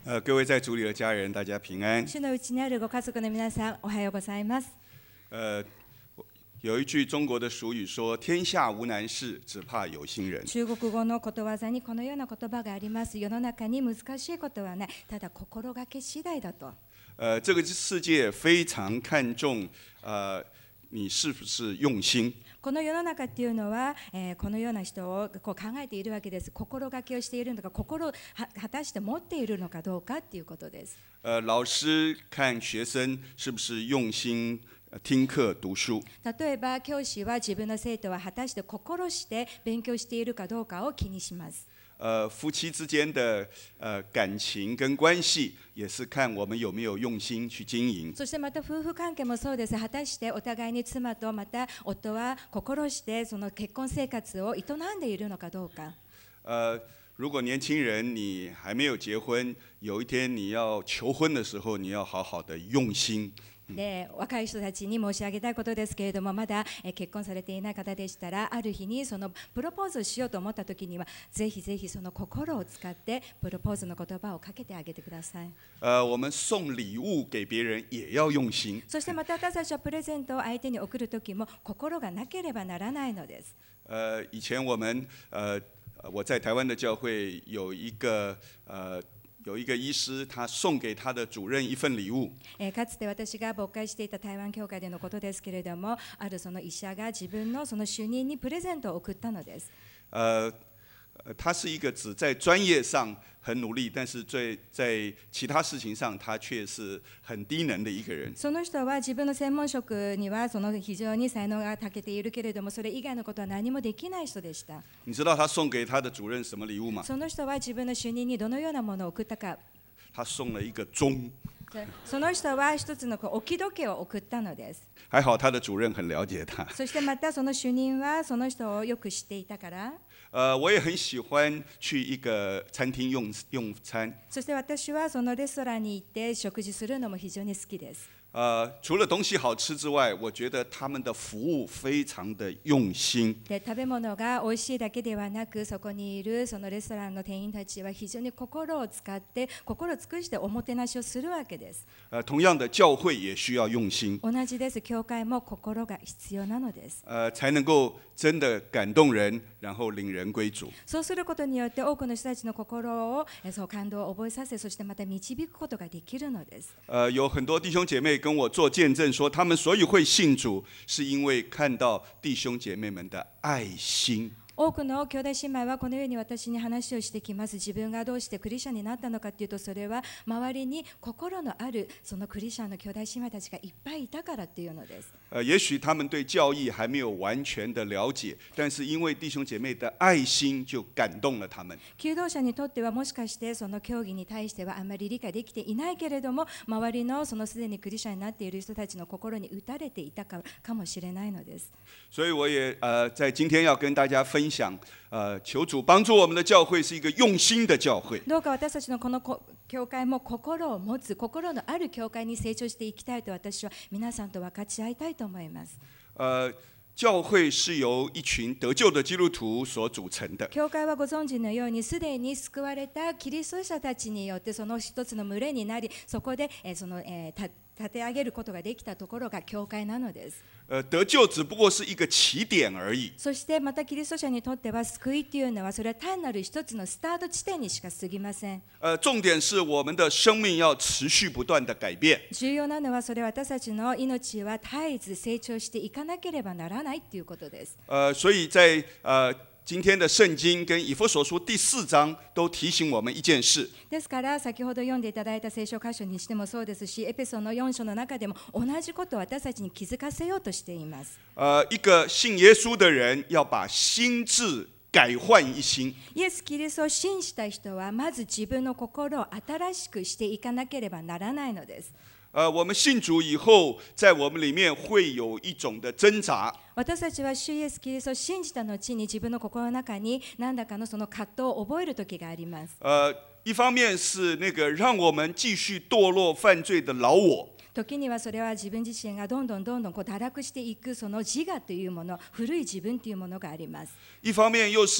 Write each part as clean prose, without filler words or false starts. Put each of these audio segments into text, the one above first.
各位在主里的家人，大家平安。 主のうちにあるご家族の皆さん、おはようございます。 有一句中国的俗语说：“天下无难事，只怕有心人。” 中国語のことわざにこのような言葉があります。世の中に難しいことはない、ただ心がけ次第だと。 这个世界非常看重你是不是用心。 この世の中っていうのは、このような人をこう考えているわけです。心がけをしているのか、心を果たして持っているのかどうかっていうことです。 老师看学生是不是用心听课读书。 例えば教師は自分の生徒は果たして心して勉強しているかどうかを気にします。 夫妻之間的感情跟關係，也是看我們有沒有用心去經營。 そしてまた夫婦関係もそうです。果たしてお互いに妻とまた夫は心してその結婚生活を営んでいるのかどうか。 如果年輕人你還沒有結婚，有一天你要求婚的時候，你要好好的用心。 で若い人たちに申し上げたいことですけれども、まだ結婚されていない方でしたら、ある日にそのプロポーズをしようと思った時には、ぜひぜひその心を使ってプロポーズの言葉をかけてあげてください。 我們送禮物給別人也要用心。 そしてまた私たちはプレゼントを相手に送る時も心がなければならないのです。 以前我在台灣的教會有一個醫師，他送給他的主任一份禮物。 かつて私が牧會していた台灣教会でのことですけれども、あるその医者が自分のその主任にプレゼントを送ったのです。 他是一個只在專業上很努力，但是在其他事情上他卻是很低能的一個人。 その人は自分の専門職にはその非常に才能が長けているけれども、それ以外のことは何もできない人でした。 你知道他送給他的主任什麼禮物嗎？ その人は自分の主任にどのようなものを送ったか。 他送了一個鐘。 その人は一つの置き時計を送ったのです。 還好他的主任很了解他。 そしてまたその主任はその人をよく知っていたから。 我也很喜歡去一個餐廳用餐。 そして私はそのレストランに行って食事するのも非常に好きです。 除了東西好吃之外，我覺得他們的服務非常的用心。 で食べ物が美味しいだけではなく、そこにいるそのレストランの店員たちは非常に心を使って心を尽くしておもてなしをするわけです。 同樣的教會也需要用心。 同じです。教会も心が必要なのです。 才能夠真的感動人，然後領人歸主。 そうすることによって多くの人たちの心をそう感動を覚えさせ、そしてまた導くことができるのです。 有很多弟兄姐妹跟我做見證說，他們所以會信主，是因為看到弟兄姐妹們的愛心。 多くの兄弟姉妹はこのように私に話をしてきます。自分がどうしてクリスチャンになったのかというと、それは周りに心のあるそのクリスチャンの兄弟姉妹たちがいっぱいいたからというのです。 也許他們對教義還沒有完全的了解，但是因為弟兄姐妹的愛心就感動了他們。 求道者にとってはもしかしてその教義に対してはあまり理解できていないけれども、周りのそのすでにクリスチャンになっている人たちの心に打たれていたかもしれないのです。 所以我也在今天要跟大家分享，求主幫助我們的教會是一個用心的教會。 どうか私たちのこの教会も心を持つ、心のある教会に成長していきたいと私は皆さんと分かち合いたいと思います。 教会是由一群得救的基督徒所組成的。 教会はご存知のようにすでに救われたキリスト者たちによってその一つの群れになり、そこで立て上げることができたところが教会なのです。 得救只不過是一個起點而已。 そしてまたキリスト者にとっては救いというのはそれは単なる一つのスタート地点にしか過ぎません。 重點是我們的生命要持續不斷的改變。 重要なのはそれは私たちの命は絶えず成長していかなければならないということです。 所以在今天的聖經跟以弗所書第4章都提醒我們一件事。 ですから先ほど読んでいただいた聖書箇所にしてもそうですし、エペソの4章の中でも同じことを私たちに気づかせようとしています。 一個信耶穌的人要把心志改換一新。 イエス・キリストを信じた人はまず自分の心を新しくしていかなければならないのです。 我們信主以後，在我們裡面會有一種的掙扎。 私たちは主イエス・キリストを信じた後に自分の心の中に何らかのその葛藤を覚える時があります。 一方面是那個讓我們繼續墮落犯罪的老我。 時にはそれは自分自身がどんどん堕落していくその自我というもの、古い自分というものがあります。 一方面又是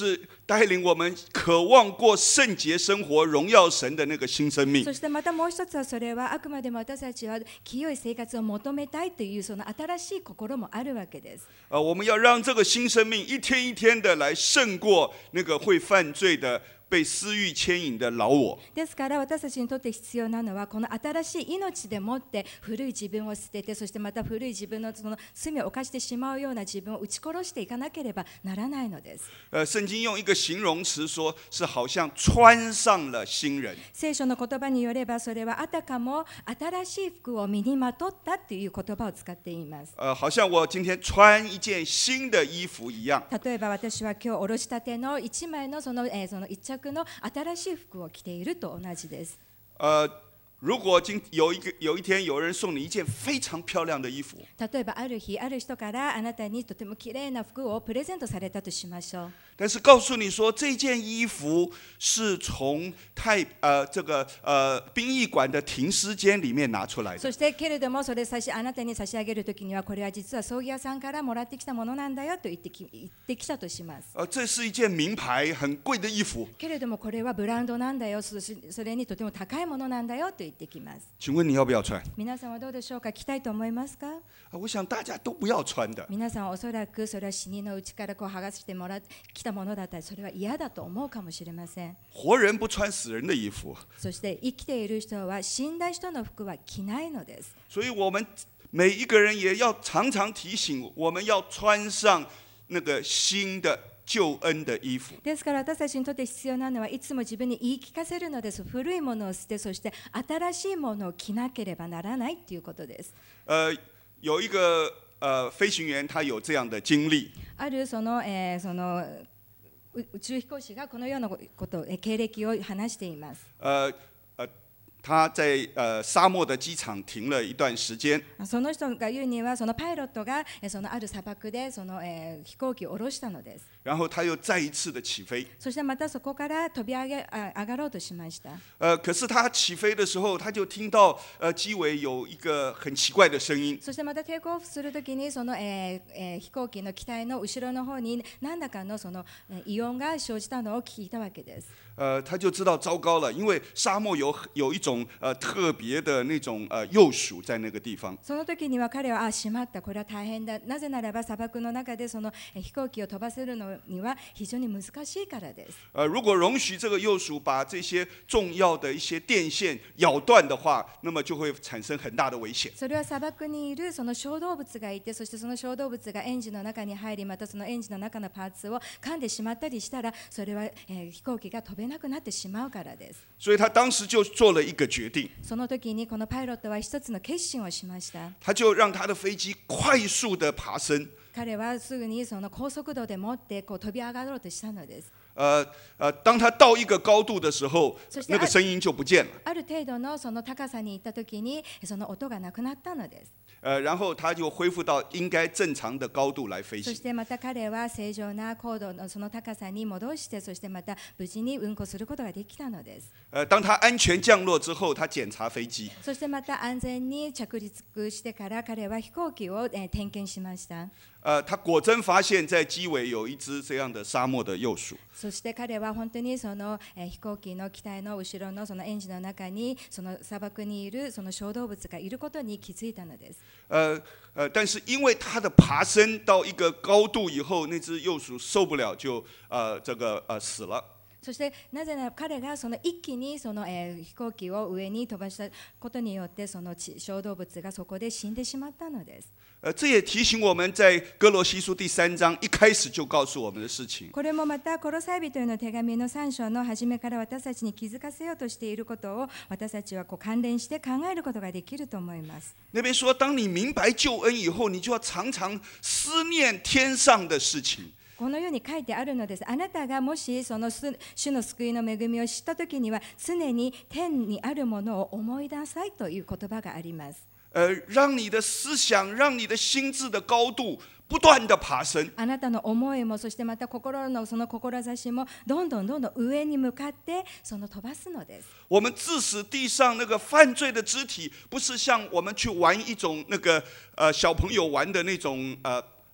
带领我们渴望过圣洁生活、荣耀神的那个新生命。 そしてまたもう一つはそれはあくまでも私たちは清い生活を求めたいというその新しい心もあるわけです。 我们要让这个新生命一天一天的来胜过那个会犯罪的、被私欲牵引的老我。 ですから私たちにとって必要なのはこの新しい命でもって古い自分を捨てて、そしてまた古い自分のその罪を犯してしまうような自分を打ち殺していかなければならないのです。 圣经用一个形容词说，是好像穿上了新人。 聖書の言葉によればそれはあたかも新しい服を身にまとったという言葉を使っています。 好像我今天穿一件新的衣服一样。 例えば私は今日おろしたての一枚のその一着の新しい服を着ていると同じです。 如果有一天有人送你一件非常漂亮的衣服， 例えばある日ある人からあなたにとても綺麗な服をプレゼントされたとしましょう。 但是告诉你说这件衣服是从殡仪馆的停尸间里面拿出来的。 そしてけれどもそれあなたに差し上げるときにはこれは実は葬儀屋さんからもらってきたものなんだよと言ってきたとします。 这是一件名牌很贵的衣服。 けれどもこれはブランドなんだよ、それにとても高いものなんだよと言ってきます。 请问你要不要穿？ 皆さんはどうでしょうか。着たいと思いますか。 我想大家都不要穿的。 皆さんはおそらくそれは死にのうちからこう剥がしてもらってきたものだったり、それは嫌だと思うかもしれません。 活人不穿死人的衣服。 そして生きている人は死んだ人の服は着ないのです。 所以我们每一个人也要常常提醒，我们要穿上那个新的救恩的衣服。 ですから私たちにとって必要なのはいつも自分に言い聞かせるのです。古いものを捨て、そして新しいものを着なければならないということです。 有一个飞行員他有这样的经历。 あるその宇宙飛行士がこのようなこと経歴を話しています。 他在沙漠的机场停了一段时间。 その人が言うにはそのパイロットがそのある砂漠でその飛行機を降ろしたのです。 然后他又再一次的起飞。 そしてまたそこから飛び上がろうとしました。 可是他起飞的时候，他就听到机尾有一个很奇怪的声音。 そしてまたテイクオフするときにその飛行機の機体の後ろの方に何らかのその異音が生じたのを聞いたわけです。 他就知道糟糕了，因为沙漠有一种特别的那种幼鼠在那个地方。 その時には彼はしまった、これは大変だ。なぜならば砂漠の中でその飛行機を飛ばせるのには非常に難しいからです。 如果容许这个幼鼠把这些重要的一些电线咬断的话，那么就会产生很大的危险。 それは砂漠にいるその小動物がいて、そしてその小動物がエンジンの中に入り、またそのエンジンの中のパーツを噛んでしまったりしたら、それは飛行機が飛べなくなってしまうからです。 所以他当時就做了一個決定。 その時にこのパイロットは一つの決心をしました。 他就讓他的飛機快速的爬升。 彼はすぐにその高速度でもってこう飛び上がろうとしたのです。 当他到一個高度的時候，那個聲音就不見了。 ある程度のその高さに行った時にその音がなくなったのです。 然後他就恢復到應該正常的高度來飛行。 そしてまた彼は正常な高度のその高さに戻して、そしてまた無事に運航することができたのです。 當他安全降落之後，他檢查飛機。 そしてまた安全に着陸してから彼は飛行機を点検しました。 他果真發現在機尾有一隻這樣的沙漠的幼鼠。 そして彼は本当にその飛行機の機体の後ろのそのエンジンの中にその砂漠にいるその小動物がいることに気づいたのです。 但是因為他的爬升到一個高度以後，那隻幼鼠受不了就死了。 そしてなぜなら彼がその一気にその飛行機を上に飛ばしたことによってその小動物がそこで死んでしまったのです。 这也提醒我们在哥羅西書第3章一開始就告訴我們的事情。 これもまたコロサイ人への手紙の3章の初めから私たちに気づかせようとしていることを私たちは関連して考えることができると思います。 那邊說，當你明白救恩以後，你就要常常思念天上的事情。 このように書いてあるのです。あなたがもしその主の救いの恵みを知ったときには常に天にあるものを思い出さいという言葉があります。 讓你的思想、讓你的心智的高度不斷的爬升。 あなたの思いもそしてまた心のその志もどんどん上に向かってその飛ばすのです。 我们致使地上那個犯罪的肢體，不是像我們去玩一種那個小朋友玩的那種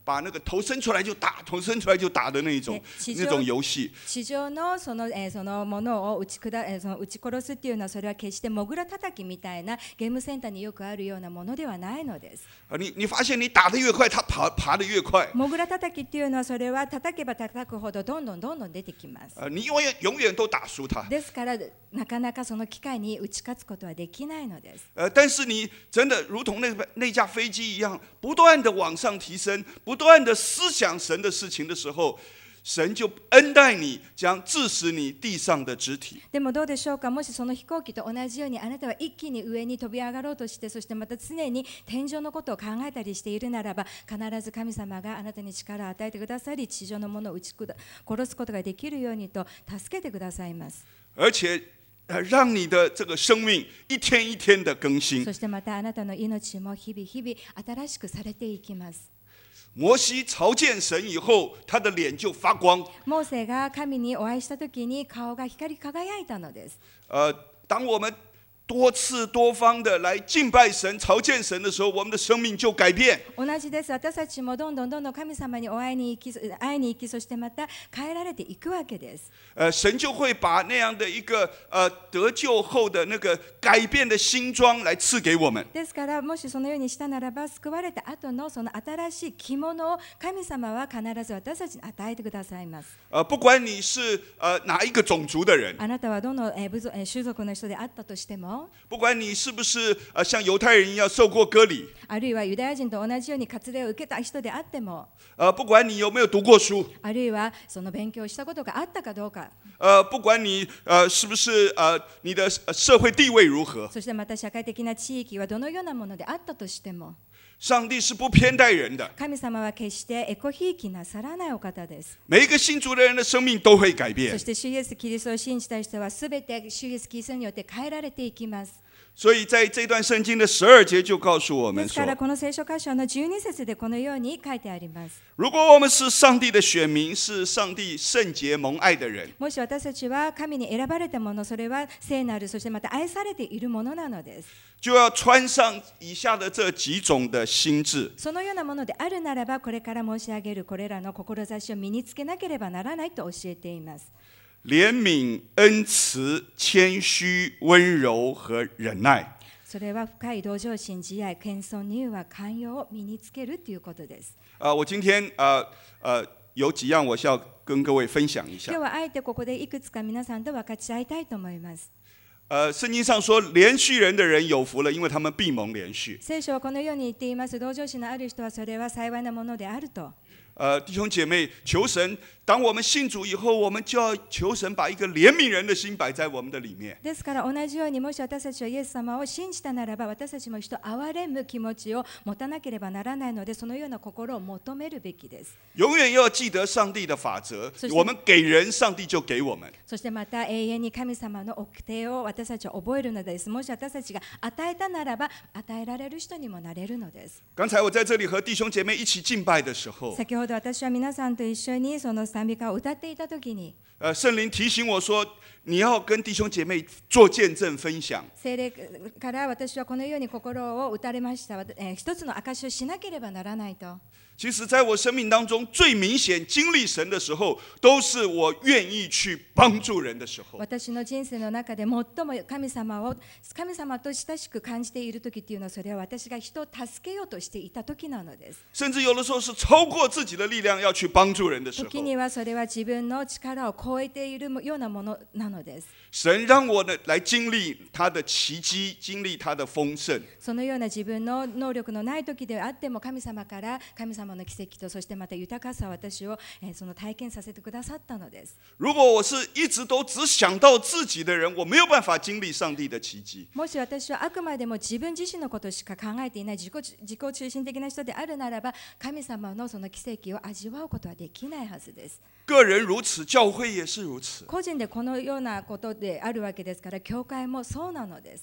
把那个头伸出来就打，头伸出来就打的那种游戏。 地上のそのものを打ち殺すっていうのはそれは決してモグラ叩きみたいなゲームセンターによくあるようなものではないのです。 你发现你打得越快，它爬得越快。 モグラ叩きっていうのはそれは叩けば叩くほどどんどん出てきます。 你永遠都打输它。 ですからなかなかその機会に打ち勝つことはできないのです。 但是你真的如同那架飞机一样，不断的往上提升，不断的思想神的事情的时候，神就恩待你，将致使你地上的肢体。 でもどうでしょうか。もしその飛行機と同じようにあなたは一気に上に飛び上がろうとして、そしてまた常に天井のことを考えたりしているならば、必ず神様があなたに力を与えてくださり、地上のものを殺すことができるようにと助けてくださいます。 而且让你的这个生命一天一天的更新。 そしてまたあなたの命も日々新しくされていきます。 摩西朝见神以后，他的脸就发光。 モーセが神にお会いしたときに顔が光り輝いたのです。 当我们多次多方的来敬拜神、朝见神的时候，我们的生命就改变。 同じです。私たちもどんどん神様に会いに行き、そしてまた変えられていくわけです。 神就会把那样的一个得救后的那个改变的新装来赐给我们。 ですからもしそのようにしたならば、救われた後のその新しい着物を神様は必ず私たちに与えてくださいます。 不管你是哪一个种族的人， あなたはどの種族の人であったとしても。 不管你是不是像犹太人一样受过割礼， あるいはユダヤ人と同じように割礼を受けた人であっても、 不管你有没有读过书， あるいはその勉強をしたことがあったかどうか、 不管你是不是你的社会地位如何， そしてまた社会的な地域はどのようなものであったとしても、 上帝是不偏待人的。 神様は決してエコひいきなさらないお方です。 每一个信主的人的生命都会改变。 そして主イエスキリストを信じた人はすべて主イエスキリストによって変えられていきます。 所以在这段圣经的12节就告诉我们ですか说， らこの聖書箇所の12節でこのように書いてあります。 如果我们是上帝的选民，是上帝圣洁蒙爱的人， もし私たちは神に選ばれたもの、それは聖なる、そしてまた愛されているものなのです。 就要穿上以下的这几种的心智。 そのようなものであるならば、これから申し上げるこれらの志を身につけなければならないと教えています。 怜悯、恩慈、谦虚、温柔和忍耐。 それは深い同情心、慈愛、謙遜、柔和、寛容を身につけるということです。 我今天有几样我是要跟各位分享一下。 今日はあえてここでいくつか皆さんと分かち合いたいと思います。 圣经上说，连续人的人有福了，因为他们必蒙连续。 聖書はこのように言っています。同情心のある人はそれは幸いなものであると。 弟兄姐妹，求神，当我们信主以后，我们就要求神把一个怜悯人的心摆在我们的里面。 ですから同じように、もし私たちはイエス様を信じたならば、私たちも人を憐れむ気持ちを持たなければならないので、そのような心を求めるべきです。 永遠要記得上帝的法則，我們給人，上帝就給我們。 そしてまた永遠に神様の掟を私たちは覚えるのです。もし私たちが与えたならば、与えられる人にもなれるのです。 剛才我在這裡和弟兄姐妹一起敬拜的時候， 先ほど私は皆さんと一緒にその賛美歌を歌っていたときに、 聖靈提醒我說，你要跟弟兄姐妹做見證分享。 聖霊から私はこのように心を打たれました。一つの証しをしなければならないと。 其實在我生命當中最明顯經歷神的時候，都是我願意去幫助人的時候。 私の人生の中で最も神様と親しく感じている時っていうのは、それは私が人を助けようとしていた時なのです。 甚至有的時候是超過自己的力量要去幫助人的時候。 時にはそれは自分の力を超えているようなものなのです。 神讓我來經歷他的奇蹟，經歷他的豐盛。 そのような自分の能力のない時であっても、神様から神様の奇跡と、そしてまた豊かさを私をその体験させてくださったのです。 如果我是一直都只想到自己的人，我沒有辦法經歷上帝的奇蹟。 もし私はあくまでも自分自身のことしか考えていない自己中心的な人であるならば、神様のその奇跡を味わうことはできないはずです。 個人如此，教會也是如此。 個人でこのようなことであるわけですから、教会もそうなのです。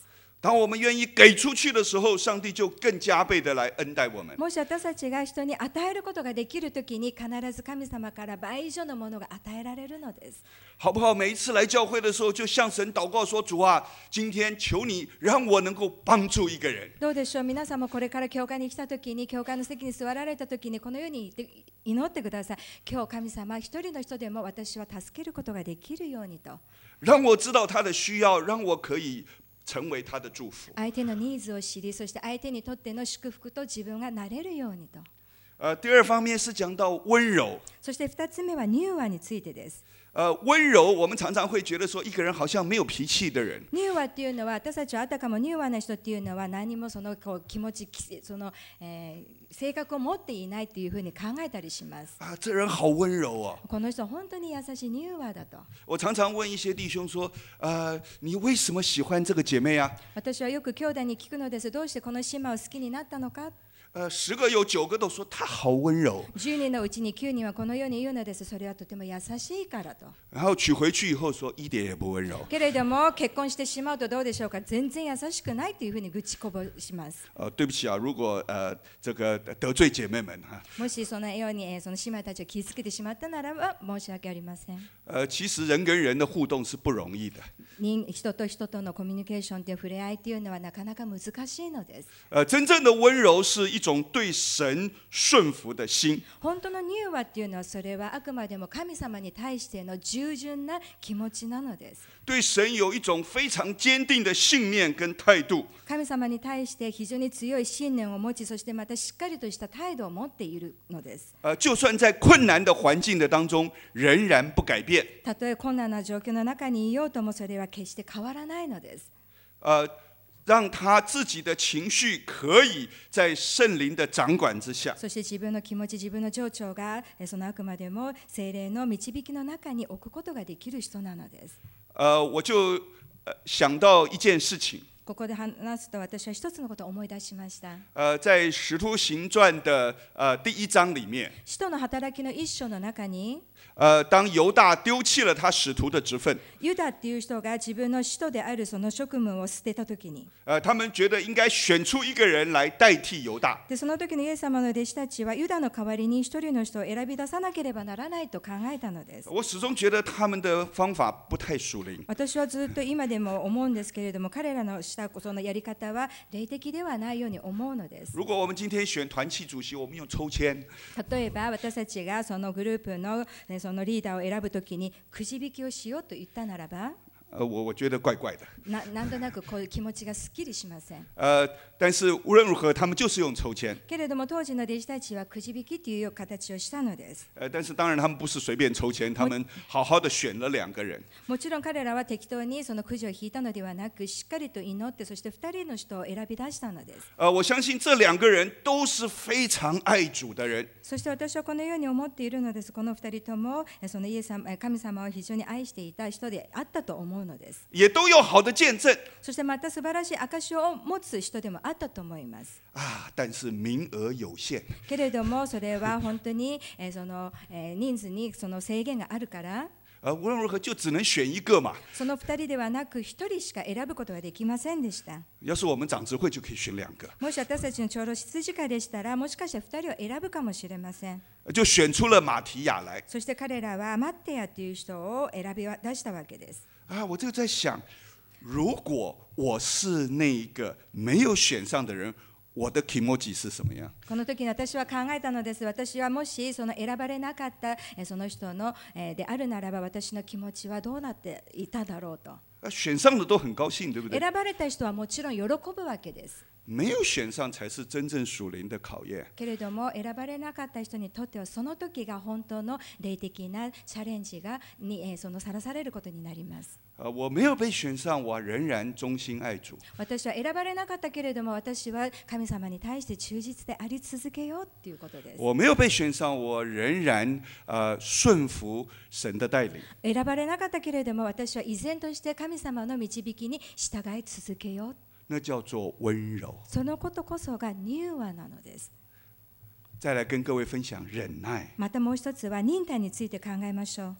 当我们愿意给出去的时候，上帝就更加倍的来恩待我们。 もし私たちが人に与えることができるときに、必ず神様から倍以上のものが与えられるのです。 好不好？每一次来教会的时候，就向神祷告说：“主啊，今天求你让我能够帮助一个人。” どうでしょう？皆さんもこれから教会に来たときに、教会の席に座られたときに、このように祈ってください。今日神様、一人の人でも私は助けることができるようにと。 让我知道他的需要，让我可以成为他的祝福。 相手のニーズを知り、そして相手にとっての祝福と自分がなれるようにと。 第二方面是讲到温柔。 そして2つ目は柔和についてです。 温柔，我们常常会觉得说，一个人好像没有脾气的人。 柔和っていうのは、私たちはあたかも柔和な人っていうのは何もその気持ち、性格を持っていないというふうに考えたりします。 这人好温柔啊！ この人本当に優しい柔和だと。 我常常问一些弟兄说，你为什么喜欢这个姐妹啊？ 私はよく兄弟に聞くのです。どうしてこの姉妹を好きになったのか。 10个有9个都说她好温柔。 10人のうちに9人はこのように言うのです。それはとても優しいからと。 然后娶回去以后说一点也不温柔。 けれども結婚してしまうとどうでしょうか。全然優しくないというふうに愚痴こぼします。 对不起啊，如果这个得罪姐妹们哈。 もしそのようにその姉妹たちを傷つけてしまったならば申し訳ありません。 其实人跟人的互動是不容易的。 人と人とのコミュニケーションという触れ合いというのはなかなか難しいのです。 真正的温柔是一种对神顺服的心。 本当の柔和っていうのは、それはあくまでも神様に対しての従順な気持ちなのです。 对神有一种非常坚定的信念跟态度。 神様に対して非常に強い信念を持ち、そしてまたしっかりとした態度を持っているのです。 就算在困難的環境的當中，仍然不改變。 たとえ困難な状況の中にいようとも、それは決して変わらないのです。 讓他自己的情緒可以在聖靈的掌管之下。 そして自分の気持ち、自分の情緒がそのあくまでも聖霊の導きの中に置くことができる人なのです。 我就想到一件事情。 ここで話すと、私は一つのことを思い出しました。 在使徒行傳的第1章裡面， 使徒の働きの一章の中に、 當猶大丟棄了他使徒的職分， ユダっていう人が自分の使徒であるその職務を捨てたときに、 他們覺得應該選出一個人來代替猶大。 でその時のイエス様の弟子たちはユダの代わりに一人の人を選び出さなければならないと考えたのです。 我始終覺得他們的方法不太屬靈。 私はずっと今でも思うんですけれども、彼らのしたそのやり方は霊的ではないように思うのです。 如果我們今天選團契主席，我們用抽籤。 例えば私たちがそのグループのそのリーダーを選ぶときにくじ引きをしようと言ったならば、 我覺得怪怪的。 なんとなくこういう気持ちがすっきりしません。 但是無論如何，他們就是用抽籤。 けれども当時の弟子たちはくじ引きという形をしたのです。 但是當然他們不是隨便抽籤，他們好好的選了2個人。 もちろん彼らは適当にそのくじを引いたのではなく、しっかりと祈って、そして2人の人を選び出したのです。 我相信這2個人都是非常愛主的人。 そして私はこのように思っているのです。この2人ともそのイエス様、神様を非常に愛していた人であったと思うのです。 也都有好的見證。 そしてまた素晴らしい証を持つ人でもあったと思います。 但是名額有限。 けれどもそれは本当にその人数にその制限があるから。 無論如何就只能選一個嘛。 その2人ではなく1人しか選ぶことができませんでした。 要是我們長執會就可以選2個。 もし私たちの長老羊飼いでしたら、もしかしたら2人を選ぶかもしれません。 就選出了馬提亞來。 そして彼らはマッテヤという人を選び出したわけです。 我就在想，如果我是那一個沒有選上的人，我的気持ち是什麼樣？ この時に私は考えたのです。私はもしその選ばれなかったその人のであるならば、私の気持ちはどうなっていただろうと。 選上的都很高興，對不對？ 選ばれた人はもちろん喜ぶわけです。 沒有選上才是真正屬靈的考驗。 けれども選ばれなかった人にとっては、その時が本当の霊的なチャレンジにそのさらされることになります。 我沒有被選上，我仍然忠心愛主。 私は選ばれなかったけれども、私は神様に対して忠実であり続けようということです。 我沒有被選上，我仍然順服神的帶領。 選ばれなかったけれども、私は依然として神様の導きに従い続けよう。 那叫做温柔。 そのことこそが柔和なのです。 再來跟各位分享忍耐。 またもう一つは忍耐について考えましょう。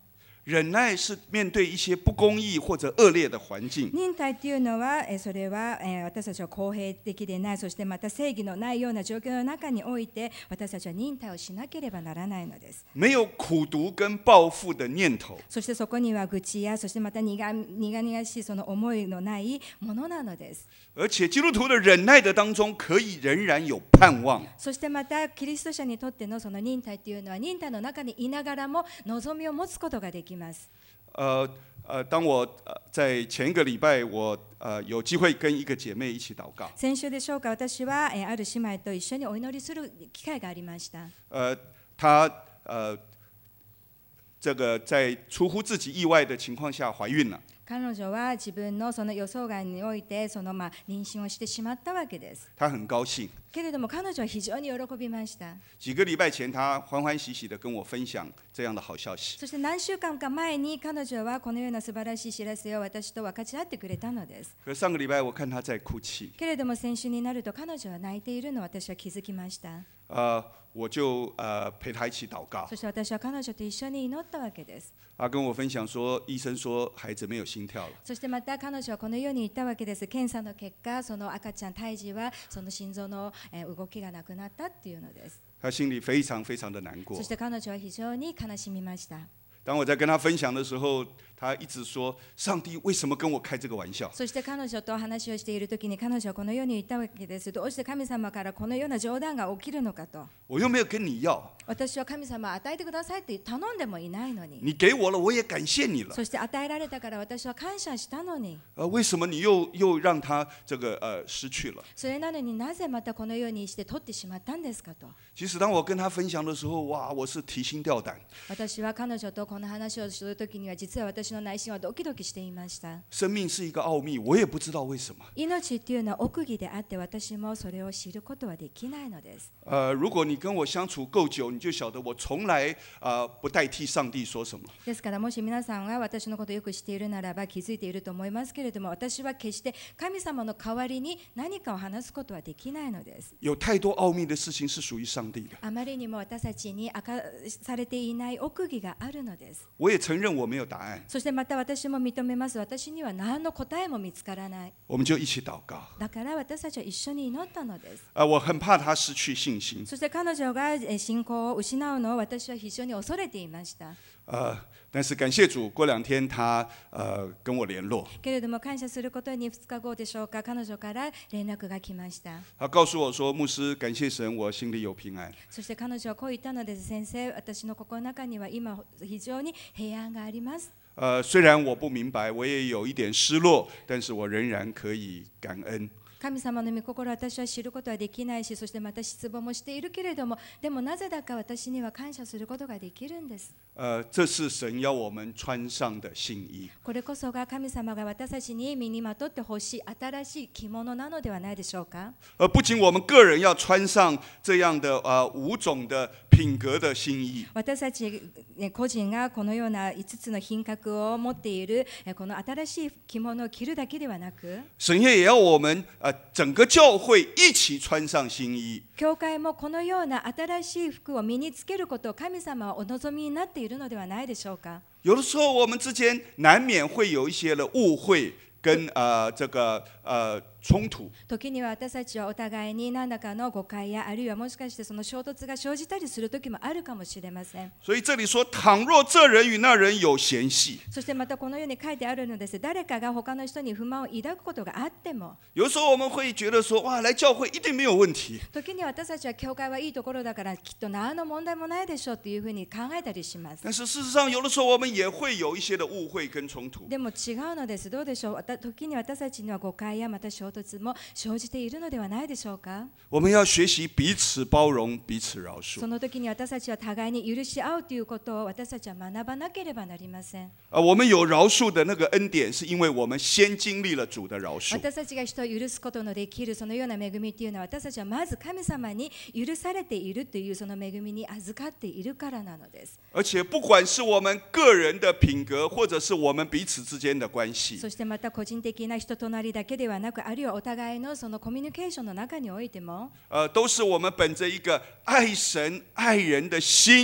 忍耐是面对一些不公义或者恶劣的環境。 忍耐というのは、それは私たちは公平的でない、そしてまた正義のないような状況の中において、私たちは忍耐をしなければならないのです。 没有苦毒跟報復的念頭。 そしてそこには愚痴や、そしてまた苦々しいその思いのないものなのです。 而且基督徒的忍耐的当中，可以仍然有盼望。 そしてまたキリスト者にとってのその忍耐というのは、忍耐の中にいながらも望みを持つことができます。 当我在前一个礼拜，我有机会跟一个姐妹一起祷告。 先週でしょうか、私はある姉妹と一緒にお祈りする機会がありました。 她这个在出乎自己意外的情况下怀孕了。 彼女は自分のその予想外においてその妊娠をしてしまったわけです。 她很高興。 けれども彼女は非常に喜びました。 几个礼拜前，她欢欢喜喜的跟我分享这样的好消息。 そして何週間か前に彼女はこのような素晴らしい知らせを私と分かち合ってくれたのです。 可上个礼拜我看她在哭泣。 けれども先週になると彼女は泣いているのを私は気づきました。 我就陪她一起祷告。 そして私は彼女と一緒に祈ったわけです。 她跟我分享说，医生说孩子没有心跳了。 そしてまた彼女はこのように言ったわけです。検査の結果、その赤ちゃん胎児はその心臓の動きがなくなったっていうのです。 她心里非常非常的難過。 そして彼女は非常に悲しみました。 当我在跟她分享的时候，她一直说：“上帝为什么跟我開這個玩笑？” そして彼女と話をしているときに彼女はこのように言ったわけです。どうして神様からこのような冗談が起きるのかと。 我又沒有跟你要。 私は神様与えてくださいって頼んでもいないのに。 你給我了，我也感謝你了。 そして与えられたから私は感謝したのに。 為什麼你又讓他這個失去了？ それなのになぜまたこのようにして取ってしまったんですかと。 其實當我跟他分享的時候，哇，我是提心吊膽。 私は彼女とこの話をするときには実は私の内心はドキドキしていました。 生命是一個奧秘，我也不知道為什麼。 命っていうのは奥義であって私もそれを知ることはできないのです。 如果你跟我相處夠久，你就曉得我從來不代替上帝說什麼。 ですからもし皆さんが私のことをよく知っているならば気づいていると思いますけれども、私は決して神様の代わりに何かを話すことはできないのです。 有太多奧秘的事情是屬於上帝的。 あまりにも私たちに明かされていない奥義があるのです。 我也承認我沒有答案。 そしてまた私も認めます。私には何の答えも見つからない。 我們就一起禱告。 だから私たちは一緒に祈ったのです。 我很怕他失去信心。 そして彼女が信仰を失うのを私は非常に恐れていました。 但是感謝主，過兩天他跟我聯絡。 けれども感謝することに2日後でしょうか、彼女から連絡が来ました。 他告訴我說：“牧師，感謝神，我心裡有平安。” そして彼女はこう言ったのです。先生、私の心の中には今非常に平安があります。 雖然我不明白，我也有一點失落，但是我仍然可以感恩。 神様の御心を私は知ることはできないし、そしてまた失望もしているけれども、でもなぜだか私には感謝することができるんです。 這是神要我們穿上的新衣。 これこそが神様が私たちに身にまとってほしい新しい着物なのではないでしょうか。 不僅我們個人要穿上這樣的5種的品格的新衣。 私たち個人がこのような5つの品格を持っているこの新しい着物を着るだけではなく、 神也要我們整個教會一起穿上新衣。 教會もこのような新しい服を身につけることを神様はお望みになっているのではないでしょうか。 有的時候我們之間難免會有一些的誤會跟這個衝突。 時には私たちはお互いに何らかの誤解やあるいはもしかしてその衝突が生じたりする時もあるかもしれません。 所以這裡說，倘若這人與那人有嫌隙。 そしてまたこのように書いてあるのです。誰かが他の人に不満を抱くことがあっても、 有時候我們會覺得說，哇，來教會一定沒有問題。 時に私たちは教会はいいところだからきっと何の問題もないでしょうというふうに考えたりします。 但是事實上，有的時候我們也會有一些的誤會跟衝突。 でも違うのです。どうでしょう。時に私たちには誤解やまた衝突も生じているのではないでしょうか。 我們要學習彼此包容、彼此饒恕。 その時に私たちは互いに許し合うということを私たちは学ばなければなりません。 我們有饒恕的那個恩典，是因為我們先經歷了主的饒恕。 私たちが人を許すことのできるそのような恵みというのは、私たちはまず神様に許されているというその恵みに預かっているからなのです。 而且不管是我們個人的品格，或者是我們彼此之間的關係， そしてまた個人的な人となりだけではなく、あるいはお互いのそのコミュニケーションの中においても、 都是我們本着一個愛神愛人的心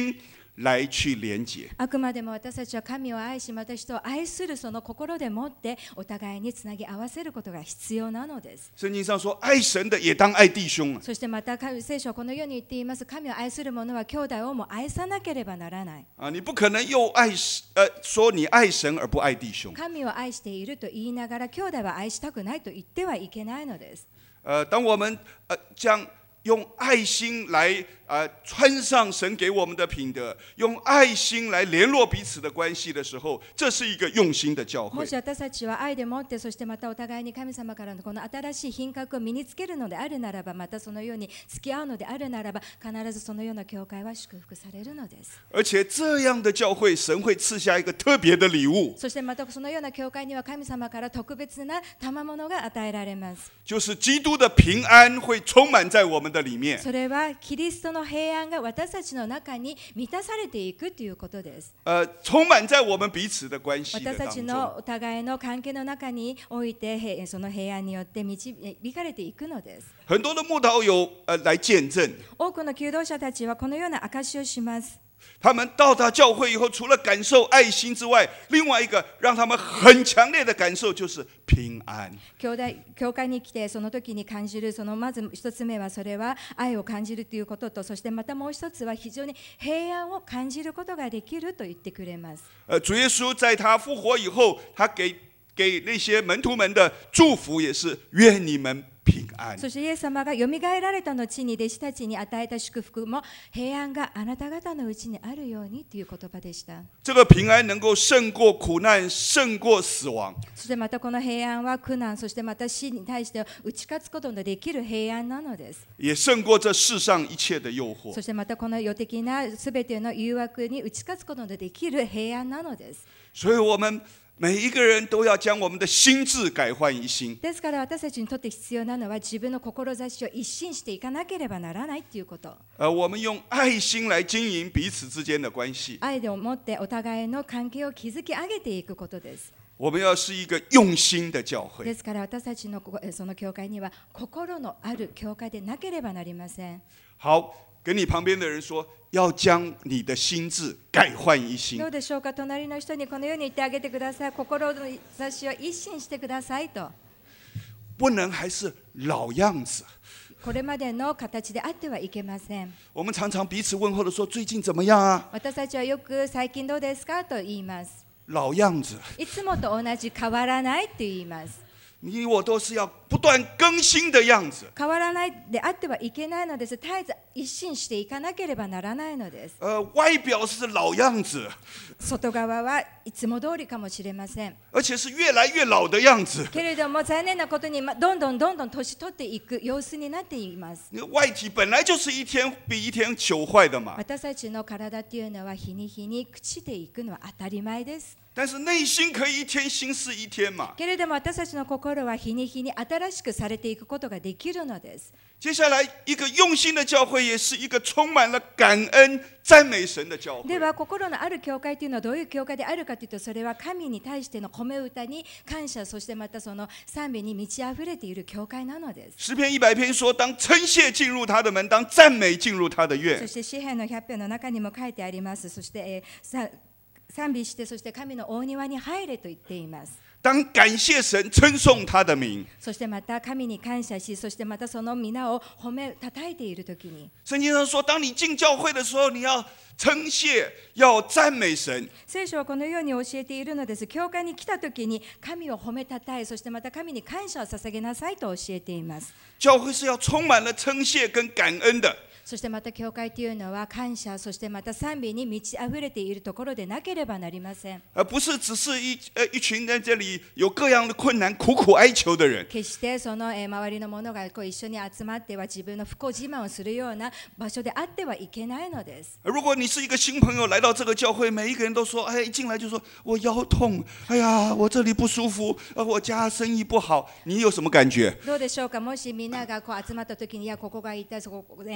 来去连结。 あくまでも私たちは神を愛し、また人を愛するその心でもってお互いにつなぎ合わせることが必要なのです。 圣经上说，爱神的也当爱弟兄啊。 そしてまた聖書はこのように言っています。神を愛する者は兄弟をも愛さなければならない。 你不可能又说你爱神而不爱弟兄。 神を愛していると言いながら兄弟は愛したくないと言ってはいけないのです。 当我们将用爱心来穿上神给我们的品德，用爱心来联络彼此的关系的时候，这是一个用心的教会。 もし私たちは愛でもって、そしてまたお互いに神様からのこの新しい品格を身につけるのであるならば、またそのように付き合うのであるならば、必ずそのような教会は祝福されるのです。 而且这样的教会，神会赐下一个特别的礼物， そしてまたそのような教会には神様から特別な賜物が与えられます。 就是基督的平安会充满在我们的里面。 それはキリストの平安が私たちの中に満たされていくということです。 充满在我们彼此的关系的私た当中。 ちのお互いの関係の中において、その平安によって導かれていくのです。 很多的慕道友来见证， 多くの求道者たちはこのような証しをします。 他们到达教会以後，除了感受愛心之外，另外一個讓他們很強烈的感受就是平安。 教会に来てその時に感じる、そのまず一つ目はそれは愛を感じるということと、そしてまたもう一つは非常に平安を感じることができると言ってくれます。 主耶穌在他復活以後，他給那些門徒們的祝福也是願你們平安。 そしてイエス様がよみがえられた後に弟子たちに与えた祝福も、平安があなた方のうちにあるようにという言葉でした。 這個平安能夠勝過苦難，勝過死亡。 そしてまたこの平安は苦難、そしてまた死に対して打ち勝つことのできる平安なのです。 也勝過這世上一切的誘惑。 そしてまたこの世的なすべての誘惑に打ち勝つことのできる平安なのです。 所以我們每一個人都要將我們的心志改換一新。 ですから私たちにとって必要なのは、自分の志を一新していかなければならないということ。 我們用愛心來經營彼此之間的關係。 愛でもってお互いの関係を築き上げていくことです。 我們要是一個用心的教會。 ですから私たちのその教会には心のある教会でなければなりません。 好，跟你旁邊的人說，要將你的心志改換一新。 どうでしょうか。隣の人にこのように言ってあげてください。心の志を一新してくださいと。 不能還是老樣子。 これまでの形であってはいけません。 我們常常彼此問候的說，最近怎麼樣啊？ 私たちはよく最近どうですかと言います。 老樣子。 いつもと同じ変わらないと言います。 你我都是要不斷更新的樣子。 変わらないであってはいけないのです。絶えず一新していかなければならないのです。 外表是老樣子。 外側はいつも通りかもしれません。 而且是越來越老的樣子。 けれども残念なことにどんどん年取っていく様子になっています。 外體本來就是一天比一天朽壞的嘛。 私たちの体っていうのは日に日に朽ちていくのは当たり前です。 但是內心可以一天新似一天嘛。 けれども私たちの心は日に日に新しくされていくことができるのです。 接下來一個用心的教會，也是一個充滿了感恩讚美神的教會。 では心のある教會というのはどういう教會であるかというと、それは神に対しての褒め歌に感謝、そしてまたその賛美に満ち溢れている教会なのです。 詩篇100篇說，當稱謝進入他的門，當讚美進入他的院。 そして詩篇の100編の中にも書いてあります。そして、賛美して、そして神の大庭に入れと言っています。 當感謝神，稱頌他的名。 そしてまた神に感謝し、そしてまたその皆を褒め叩いているときに、 聖經上說，當你進教會的時候，你要稱謝，要讚美神。 聖書はこのように教えているのです。教会に来たときに神を褒めたたえ、そしてまた神に感謝を捧げなさいと教えています。 教會是要充滿了稱謝跟感恩的。 そしてまた教会というのは感謝、そしてまた賛美に満ち溢れているところでなければなりません。 而不是只是一群在這裡有各樣的困難苦苦哀求的人。 決してその周りの者が一緒に集まっては自分の不幸自慢をするような場所であってはいけないのです。 如果你是一個新朋友來到這個教會，每一個人都說，哎，一進來就說我腰痛，哎呀，我這裡不舒服，我家生意不好，你有什麼感覺？ どうでしょうか。もしみんなが集まった時に、いやここが痛い、その腰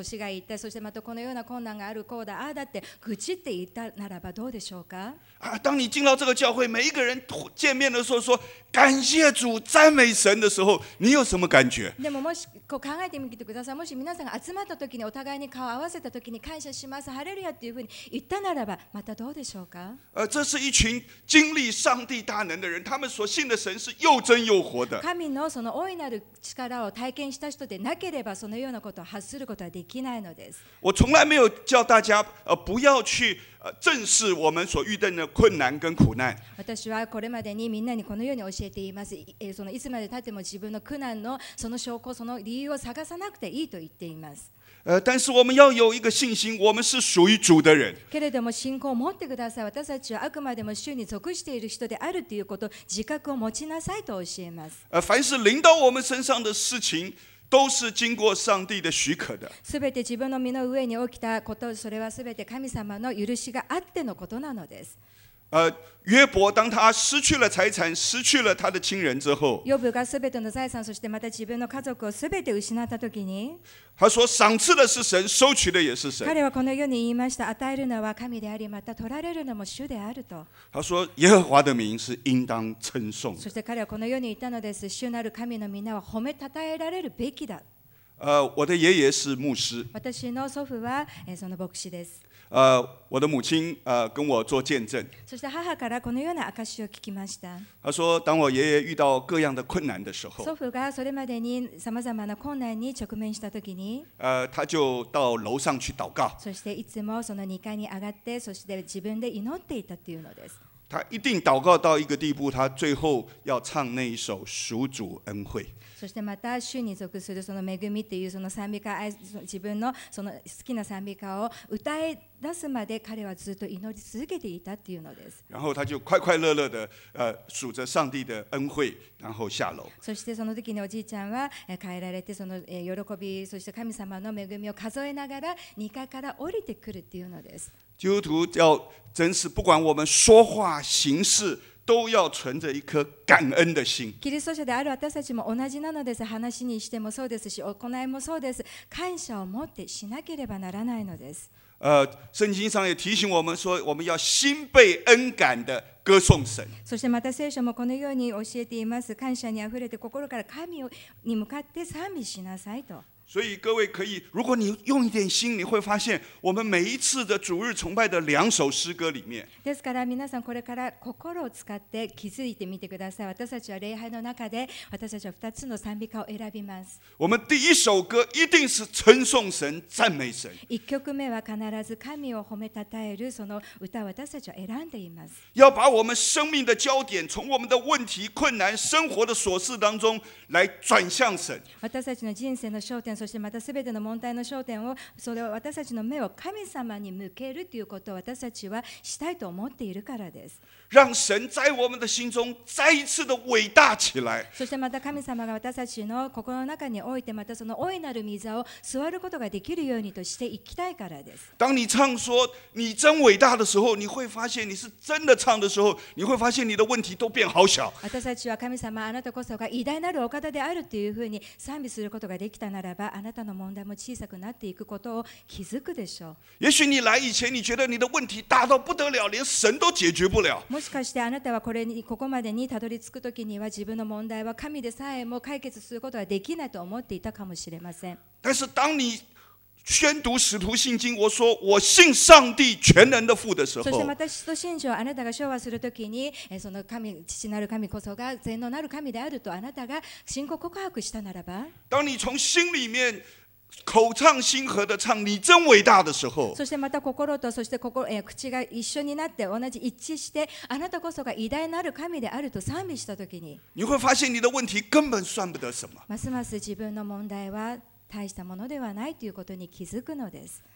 腰が痛い、そしてまたこのような困難がある、こうだああだって愚痴って言ったならばどうでしょうか。 当你进到这个教会，每一个人见面的时候说感谢主、赞美神的时候，你有什么感觉？ でももしこう考えてみてください。もし皆さんが集まった時にお互いに顔を合わせた時に感謝します、ハレルヤっていうふうに言ったならばまたどうでしょうか。 这是一群经历上帝大能的人，他们所信的神是又真又活的。 神のその大いなる力を体験した人でなければそのようなことを発することはできないのです。 我从来没有叫大家不要去正视我们所遇到的困難跟苦難。 私はこれまでにみんなにこのように教えています。そのいつまで経っても自分の苦難のその証拠、その理由を探さなくていいと言っています。 但是我们要有一个信心，我们是属于主的人。 けれども信仰を持ってください。私たちはあくまでも主に属している人であるということ、自覚を持ちなさいと教えます。 凡是臨到我們身上的事情，都是經過上帝的許可的。 すべて自分の身の上に起きたこと、それはすべて神様の許しがあってのことなのです。 約伯當他失去了財產，失去了他的親人之後， ヨブがすべての財産、そしてまた自分の家族をすべて失ったときに、 他說賞賜的是神，收取的也是神。 彼はこのように言いました。与えるのは神であり、また取られるのも主であると。 他說耶和華的名是應當稱頌。 そして彼はこのように言ったのです。主なる神の皆は褒めたたえられるべきだ。 我的爺爺是牧師。 私の祖父はその牧師です。 我的母親跟我做見證。 そして母からこのような証を聞きました。 他說當我爺爺遇到各樣的困難的時候， 祖父がそれまでにさまざまな困難に直面したときに、 他就到樓上去禱告。 そしていつもその2階に上がって、そして自分で祈っていたというのです。 他一定禱告到一個地步，他最後要唱那一首贖主恩惠。 そしてまた主に属するその恵みというその賛美歌、自分のその好きな賛美歌を歌い出すまで彼はずっと祈り続けていたというのです。 然後他就快快樂樂的數着上帝的恩惠，然後下樓。 そしてその時におじいちゃんは帰られて、その喜び、そして神様の恵みを数えながら2階から降りてくるというのです。 基督徒要真是不管我們說話行事，都要存着一顆感恩的心。 キリスト者である私たちも同じなのです。話にしてもそうですし、行いもそうです。感謝を持ってしなければならないのです。 聖經上也提醒我們說，我們要心被恩感的歌頌神。 そしてまた聖書もこのように教えています。感謝にあふれて心から神に向かって賛美しなさいと。 所以各位可以，如果你用一點心，你會發現我們每一次的主日崇拜的2首詩歌裡面， ですから皆さんこれから心を使って気づいてみてください。私たちは礼拝の中で私たちは2つの賛美歌を選びます。 我們第一首歌一定是稱頌神、讚美神。 1曲目は必ず神を褒めたたえるその歌を私たちは選んでいます。 要把我們生命的焦點從我們的問題、困難、生活的瑣事當中來轉向神。 私たちの人生の焦点、そしてまた全ての問題の焦點を、それを私たちの目を神様に向けるということを私たちはしたいと思っているからです。 讓神在我們的心中再一次的偉大起來。 そしてまた神様が私たちの心の中において、またその大いなる御座を座ることができるようにとしていきたいからです。 當你唱說你真偉大的時候，你會發現你是真的唱的時候，你會發現你的問題都變好小。 私たちは神様、あなたこそが偉大なるお方であるというふうに賛美することができたならば、あなたの問題も小さくなっていくことを気づくでしょう。 也許你來以前，你覺得你的問題大到不得了，連神都解決不了。 もしかしてあなたはここまでにたどり着くときには自分の問題は神でさえも解決することができないと思っていたかもしれません。 但是當你宣讀使徒信經，我說我信上帝全能的父的時候， そしてまた使徒信条をあなたが唱和するときに、その父なる神こそが全能なる神であるとあなたが信仰告白したならば、 當你從心裡面口唱心和的唱你真偉大的時候， そしてまた心とそして口が一緒になって同じ一致してあなたこそが偉大なる神であると賛美したときに、 你會發現你的問題根本算不得什麼。 ますます自分の問題は大したものではないということに気づくのです。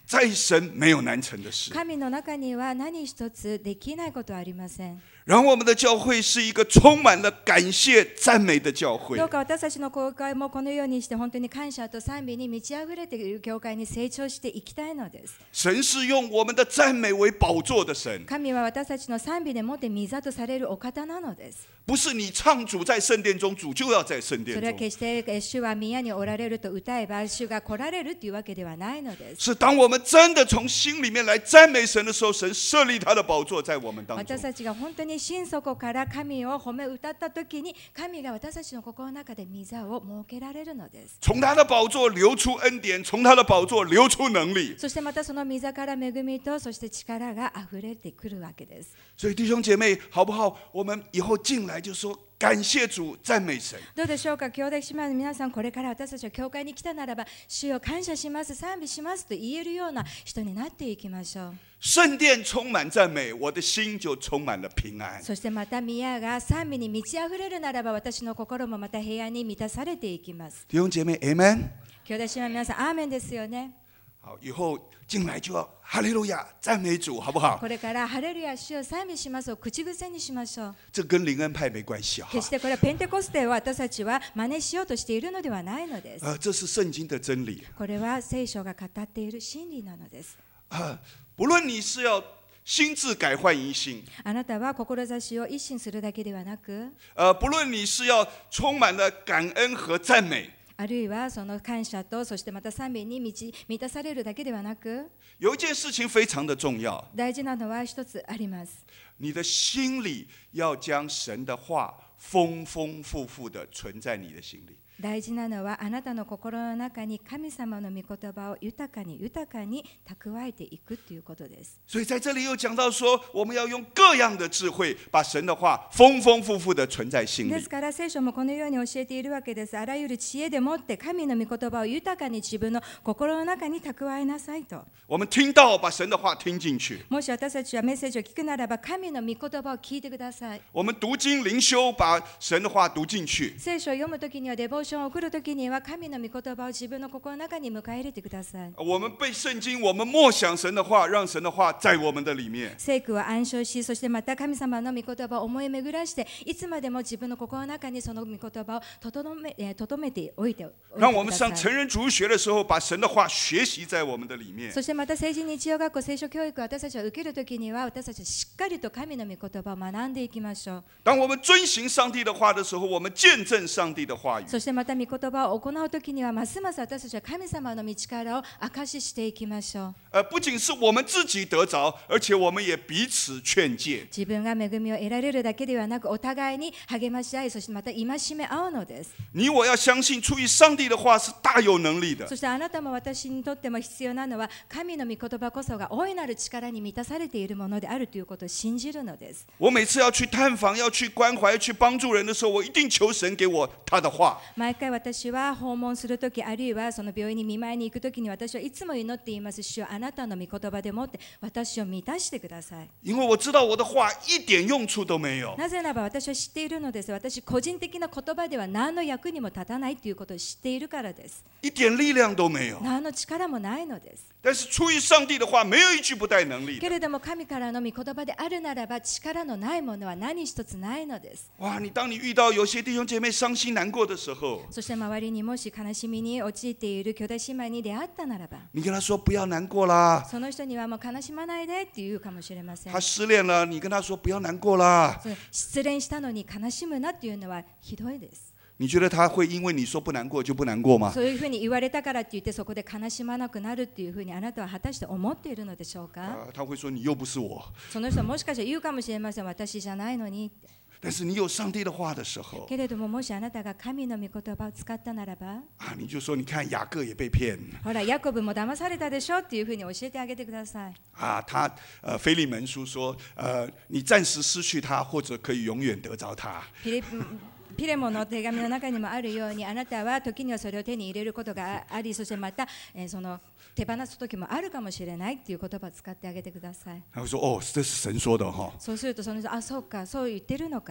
在神没有难成的事。 神の中には何一つできないことはありません。 然后我们的教会是一个充满了感谢赞美的教会。 どうか私たちの教会もこのようにして本当に感謝と賛美に満ち溢れている教会に成長していきたいのです。 神是用我们的赞美为宝座的神。 神は私たちの賛美でもって御座とされるお方なのです。 不是你唱主在圣殿中，主就要在圣殿それは中。 決して主は宮におられると歌えば主が来られるというわけではないのです。 是当我们真的从心里面来赞美神的时候，神设立他的宝座在我们当中。 私たちが本当に心底から神を褒め歌ったときに、神が私たちの心の中で御座を設けられるのです。 从他的宝座流出恩典，从他的宝座流出能力。 そしてまたその御座から恵みとそして力があふれてくるわけです。 所以弟兄姐妹，好不好？我们以后进来就说感谢主，赞美神。 どうでしょうか、兄弟姉妹の皆さん、これから私たちは教会に来たならば、主を感謝します、賛美しますと言えるような人になっていきましょう。 圣殿充满赞美，我的心就充满了平安。 そしてまた宮が賛美に満ち溢れるならば、私の心もまた平安に満たされていきます。 弟兄姐妹 ，Amen。 兄弟姉妹の皆さん、アーメンですよね。 好，以后进来就要哈利路亚，赞美主，好不好？ これからハレルヤ主を賛美しますを口癖にしましょう。 这跟灵恩派没关系啊。 決してこれはペンテコステを私たちは真似しようとしているのではないのです。 这是圣经的真理。 これは聖書が語っている真理なのです。 不论你是要心智改换一新， あなたは志を一新するだけではなく、 不论你是要充满了感恩和赞美， あるいはその感謝とそしてまた賛美に満たされるだけではなく、 有一件事情非常的重要， 大事なのは一つあります。 你的心里要将神的话丰丰富富的存在你的心里。 大事なのはあなたの心の中に神様の御言葉を豊かに蓄えていくということです。 所以在这里又讲到说，我们要用各样的智慧，把神的话丰丰富富的存在心里です。から聖書もこのように教えているわけです。あらゆる知恵でもって神の御言葉を豊かに自分の心の中に蓄えなさいと。 我们听到，把神的话听进去。 もし私たちはメッセージを聞くならば、神の御言葉を聞いてください。 我们读经灵修，把神的話讀進去。 聖書を読むときには、デボーションを送るときには、神の御言葉を自分の心の中に迎え入れてください。 我们背聖經，我們默想神的話，讓神的話在我們的裡面。 聖句を暗唱し、そしてまた神様の御言葉を思い巡らして、いつまでも自分の心の中にその御言葉を留めておいてください。 讓我們上成人主日學的時候，把神的話學習在我們的裡面。 そしてまた成人日曜学校聖書教育を私たちは受けるときには、私たちはしっかりと神の御言葉を学んでいきましょう。 當我們遵行上帝的話的時候，我們見證上帝的話語。 そしてまた御言葉を行うときには、ますます私たちは神様の道からを証ししていきましょう。 不僅是我們自己得着，而且我們也彼此勸誡。 自分が恵みを得られるだけではなく、お互いに励まし合い、そしてまた戒め合うのです。 你我要相信出於上帝的話是大有能力的。 そしてあなたも私にとっても必要なのは、神の御言葉こそが大いなる力に満たされているものであるということを信じるのです。 我每次要去探訪、要去關懷、要去幫助人的時候，我一定求神給我他的話。 毎回私は訪問するとき、あるいはその病院に見舞いに行くときに、私はいつも祈っています。主よ、あなたの御言葉でもって私を満たしてください。 因為我知道我的話一點用處都沒有。 なぜならば私は知っているのです。私個人的な言葉では何の役にも立たないということを知っているからです。 一點力量都沒有。 何の力もないのです。 但是出於上帝的話，沒有一句不帶能力的。 けれども神からの御言葉であるならば、力のないものは何一つないのです。 哇！當你遇到有些弟兄姐妹傷心難過的時候， そして周りにもし悲しみに陥っている兄弟姉妹に出会ったならば、 你跟他說不要難過啦。 その人にはもう悲しまないでって言うかもしれません。 他失戀了，你跟他說不要難過啦。 失恋したのに悲しむなっていうのはひどいです。 你覺得他會因為你說不難過就不難過嗎？ そういうふうに言われたからって言ってそこで悲しまなくなるっていうふうにあなたは果たして思っているのでしょうか？ 他會說你又不是我。 その人はもしかしたら言うかもしれません。私じゃないのに。 但是你有上帝的話的時候， けれどももしあなたが神の御言葉を使ったならば、 你就說你看雅各也被騙。 ほらヤコブも騙されたでしょっていうふうに教えてあげてください。 他腓利門書說，你暫時失去他，或者可以永遠得着他。 ピレモの手紙の中にもあるように、あなたは時にはそれを手に入れることがあり、そしてまた、その手放す時もあるかもしれないっていう言葉を使ってあげてください。 他會說：哦，這是神說的哈。 そうするとその人、あ、そうか、そう言ってるのか。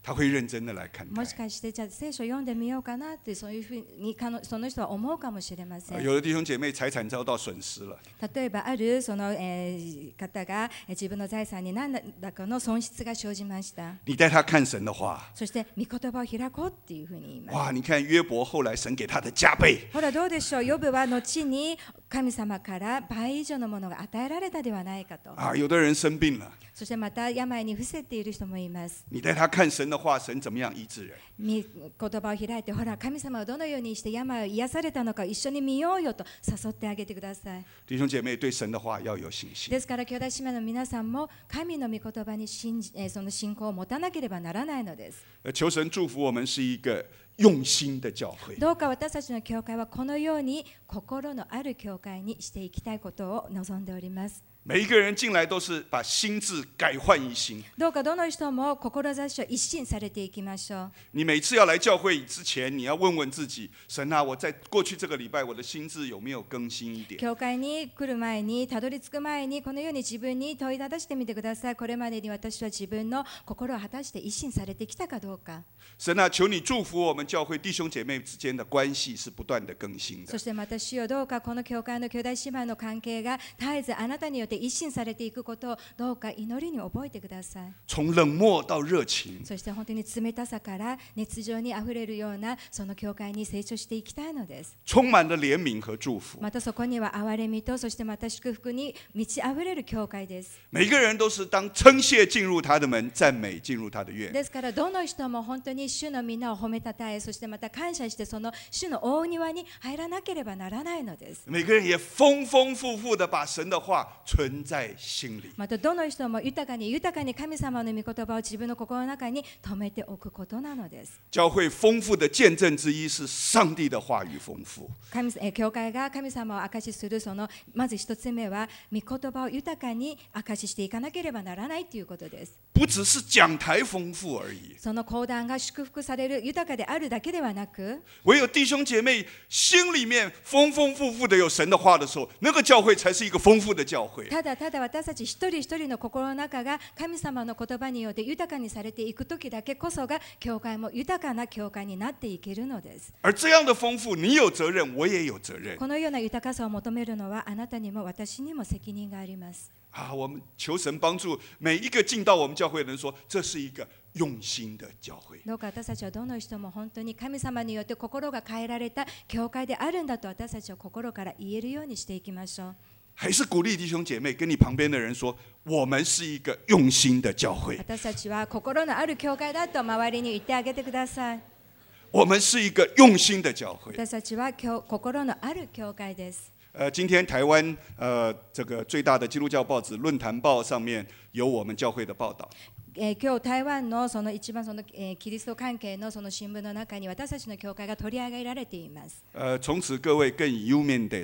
他会认真的来看待。 もしかしてじゃあ聖書を読んでみようかなってそういうふうにその人は思うかもしれません。 有的弟兄姐妹财产遭到损失了， 例えばあるその、方が自分の財産に何らかの損失が生じました。 你带他看神的话， そして御言葉を開こうっていうふうに言います。 哇！你看约伯后来神给他的加倍， ほらどうでしょう、ヨブは後に神様から倍以上のものが与えられたではないかと。 啊，有的人生病了， そしてまた病に伏せている人もいます。 你带他看神的话，神怎么样医治人？ 言葉を開いて、ほら神様はどのようにして病を癒されたのか一緒に見ようよと誘ってあげてください。 弟兄姐妹对神的话要有信心。 ですから兄弟姉妹の皆さんも神の御言葉にその信仰を持たなければならないのです。 求神祝福我们是一个用心的教会。 どうか私たちの教会はこのように心のある教会にしていきたいことを望んでおります。 每一个人进来都是把心智改换一新。 どうかどの人も志を一新されていきましょう。 你每次要来教会之前，你要问问自己：神啊，我在过去这个礼拜，我的心智有没有更新一点？ 教会に来る前に、たどり着く前に、このように自分に問いただしてみてください。これまでに私は自分の心を果たして一新されてきたかどうか。 神啊，求你祝福我们教会弟兄姐妹之间的关系是不断的更新的。 そしてまた主よ、どうかこの教会の兄弟姉妹の関係が絶えずあなたによって一新されていくことをどうか祈りに覚えてください。 从冷漠到热情， そして本当に冷たさから熱情にあふれるようなその教会に成長していきたいのです。 充满了怜悯和祝福。 またそこには憐れみと、そしてまた祝福に満ち溢れる教会です。 每个人都是当称谢进入他的門，赞美进入他的院。 ですからどの人も本当に主の皆を褒めたたえ、そしてまた感謝してその主の大庭に入らなければならないのです。 每个人也丰丰富富的把神的话存在心里。 またどの人も豊かに神様の御言葉を自分の心の中に留めておくことなのです。 教会丰富的见证之一是上帝的話語豐富。 教会が神様を証しするそのまず一つ目は御言葉を豊かに証ししていかなければならないということです。 不只是講台豐富而已。 その講談が祝福される豊かであるだけではなく、 唯有弟兄姐妹心里面丰丰富富的有神的話的時候，那個教會才是一個豐富的教會。 ただ私たち一人一人の心の中が神様の言葉によって豊かにされていくときだけこそが教会も豊かな教会になっていけるのです。 而這樣的豐富，你有責任，我也有責任。 このような豊かさを求めるのはあなたにも私にも責任があります。 我們求神幫助每一個進到我們教會的人說，這是一個用心的教會。 どうか私たちはどの人も本当に神様によって心が変えられた教会であるんだと私たちは心から言えるようにしていきましょう。 還是鼓勵弟兄姐妹跟你旁邊的人說，我們是一個用心的教會。 私たちは心のある教會だと周りに言ってあげてください。 我們是一個用心的教會。 私たちは心のある教会です。 今天台灣這個最大的基督教報紙《論壇報》上面有我們教會的報道。 今日台灣のその一番そのキリスト関係のその新聞の中に私たちの教会が取り上げられています。 從此各位更有名です。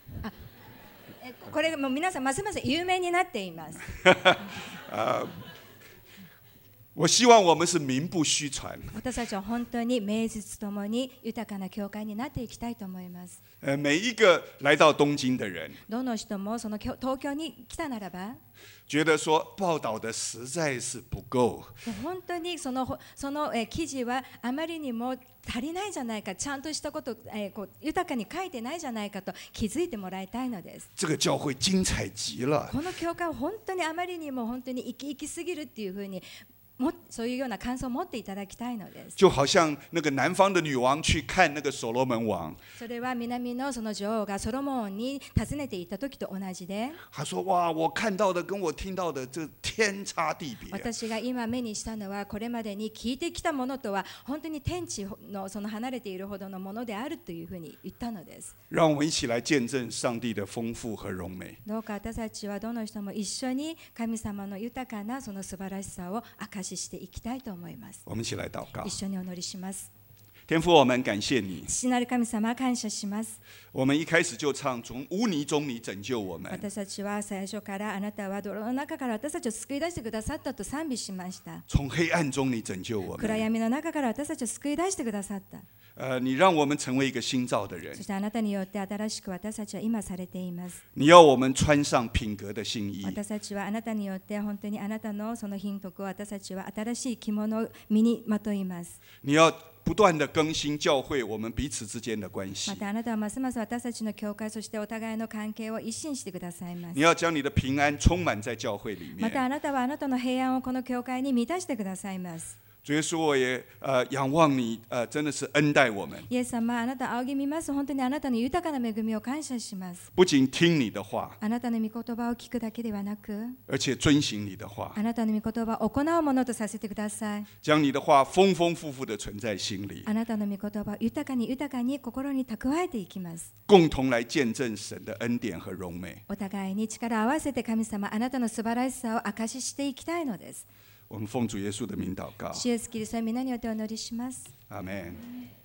これも皆さんますます有名になっています。 我希望我們是名不虛傳。 私たちは本当に名実ともに豊かな教会になっていきたいと思います。 每一個來到東京的人， どの人もその東京に来たならば、 覺得說報道的實在是不夠。 本當にその記事はあまりにも足りないじゃないか、ちゃんとしたこと、豊かに書いてないじゃないかと気づいてもらいたいのです。 這個教會精彩極了。 この教会は本当にあまりにも本当に生き生きすぎるっていうふうにそういうような感想を持っていただきたいのです。 就好像那個南方的女王去看那個所羅門王， それは南のその女王がソロモンに訪ねていった時と同じで、 他說：哇，我看到的跟我聽到的這天差地別。 私が今目にしたのはこれまでに聞いてきたものとは本当に天地のその離れているほどのものであるというふうに言ったのです。 讓我們一起來見證上帝的豐富和榮美。 どうか私たちはどの人も一緒に神様の豊かなその素晴らしさを証ししていきたいと思います。 我們一起來禱告。 一緒にお祈りします。 天父，我們感謝你。 父なる神様、感謝します。 我們一開始就唱從污泥中你拯救我們。 私たちは最初からあなたは泥の中から私たちを救い出してくださったと賛美しました。 從黑暗中你拯救我們。 暗闇の中から私たちを救い出してくださった。 你让我们成为一个新造的人そ。してあなたによって新しく私たちは今されています。 你要我们穿上品格的新衣。 私たちはあなたによって本当にあなたのその品格を私たちは新しい着物を身にまといます。 你要不断的更新教会我们彼此之间的关系ま。たあなたはますます私たちの教会そしてお互いの関係を一新してくださいます。 你要将你的平安充满在教会里面。 またあなたはあなたの平安をこの教会に満たしてくださいます。 主耶稣，我也仰望你，真的是恩待我们。 イエス様、あなた仰ぎ見ます。本当にあなたの豊かな恵みを感謝します。 不仅听你的话， あなたの御言葉を聞くだけではなく、 而且遵行你的话， あなたの御言葉を行うものとさせてください。 将你的话丰丰富富的存在心里， あなたの御言葉を豊かに豊かに心に蓄えていきます。 共同来见证神的恩典和荣美。 お互いに力を合わせて神様、あなたの素晴らしさを証ししていきたいのです。 我们奉主耶稣的名祷告， 主イエスキリストの皆によってお祈りします。 阿門。